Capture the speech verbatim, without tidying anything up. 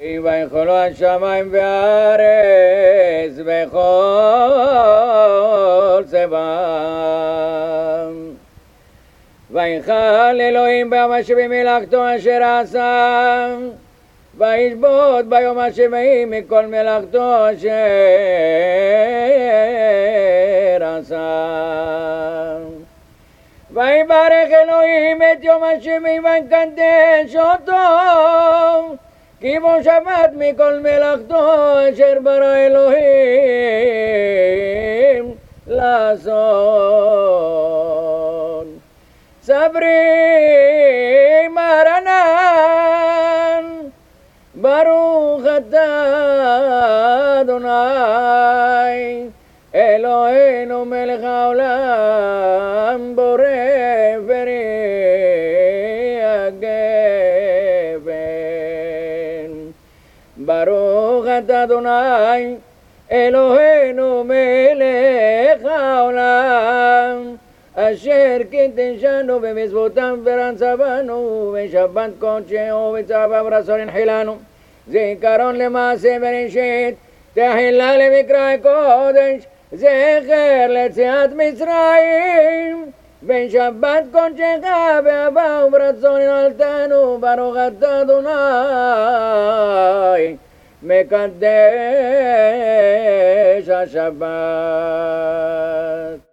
ויכולו השמיים והארץ וכל צבאם. ויכל אלוהים ביום השביעי מלאכתו אשר עשה, וישבות ביום השביעי מכל מלאכתו אשר עשה. ויברך אלוהים את יום השביעי ויקדש אותו, כי בו שבת מכל מלאכתו אשר ברא אלוהים לעשות. סברי מרנן, ברוך אתה אדוני אלוהינו מלך העולם, בורא פרי הגפן. ברוך אתה אדוני אלוהינו מלך העולם, אשר קידשנו במצוותיו ורצה בנו, ושבת קודשו וצוויו רצון הנחילנו. זיכרון למעשה בראשית, תחילה למקרא קודש, זכר ליציאת מצרים. ושבת קודשך באהבה וברצון נעלתנו, ברוך אתה אדוני מקדש השבת.